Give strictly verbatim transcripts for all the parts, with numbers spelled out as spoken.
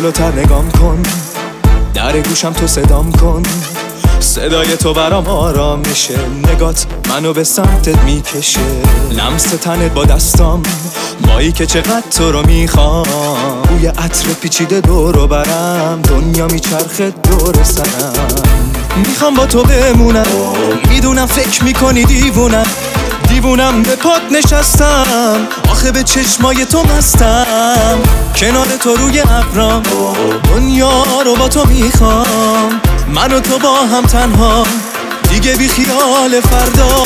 جلوتر نگام کن، در گوشم تو صدام کن، صدای تو برام آرام میشه، نگات منو به سمتت میکشه، لمس تنت با دستام، مایی که چقدر تو رو میخوام، بوی عطر پیچیده دور و برم، دنیا میچرخه دور سرم، میخوام با تو بمونم، میدونم فکر میکنی دیوونم، دیوونم به پات نشستم، آخه به چشمای تو مستم، کنار تو روی ابرام، دنیا رو با تو میخوام، من و تو با هم تنها، دیگه بی خیال فردا.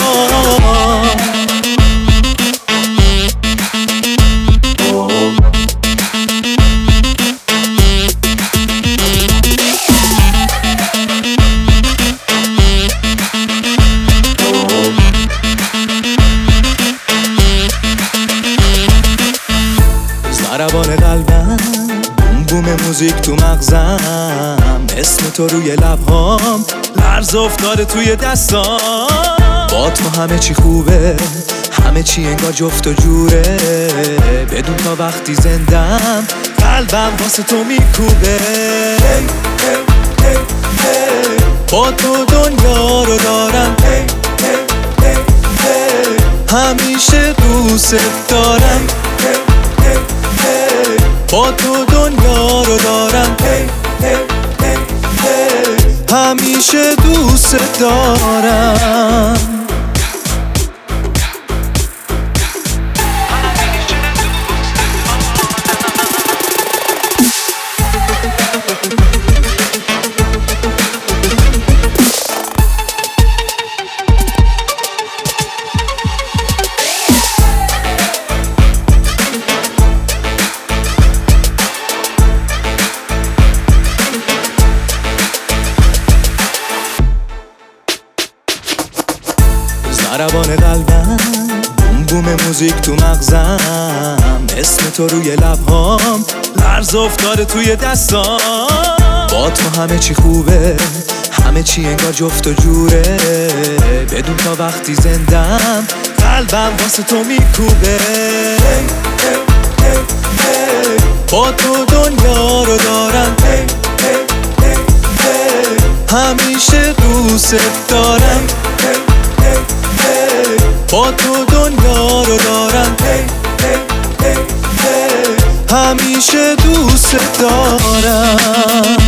ضربان قلبم، بوم بوم موزیک تو مغزم، اسم تو روی لبهام، لرز افتاده توی دستام، با تو همه چی خوبه، همه چی انگار جفت و جوره، بدون تا وقتی زندم، قلبم واسه تو میکوبه، hey, hey, hey, hey. با تو دنیا رو دارم، hey, hey, hey, hey. همیشه دوست دارم، hey, hey, hey. با تو دنیا رو دارم، hey, hey, hey, hey. همیشه دوست دارم. ضربان قلبم، بوم بوم موزیک تو مغزم، اسم تو روی لبهام، لرز افتاده توی دستام، با تو همه چی خوبه، همه چی انگار جفت و جوره، بدون تا وقتی زندم، قلبم واسه تو میکوبه، hey, hey, hey, hey. با تو دنیا رو دارم، hey, hey, hey, hey. همیشه دوست دارم، hey, hey, hey. با تو دنیا رو دارم، hey, hey, hey, hey. همیشه دوست دارم.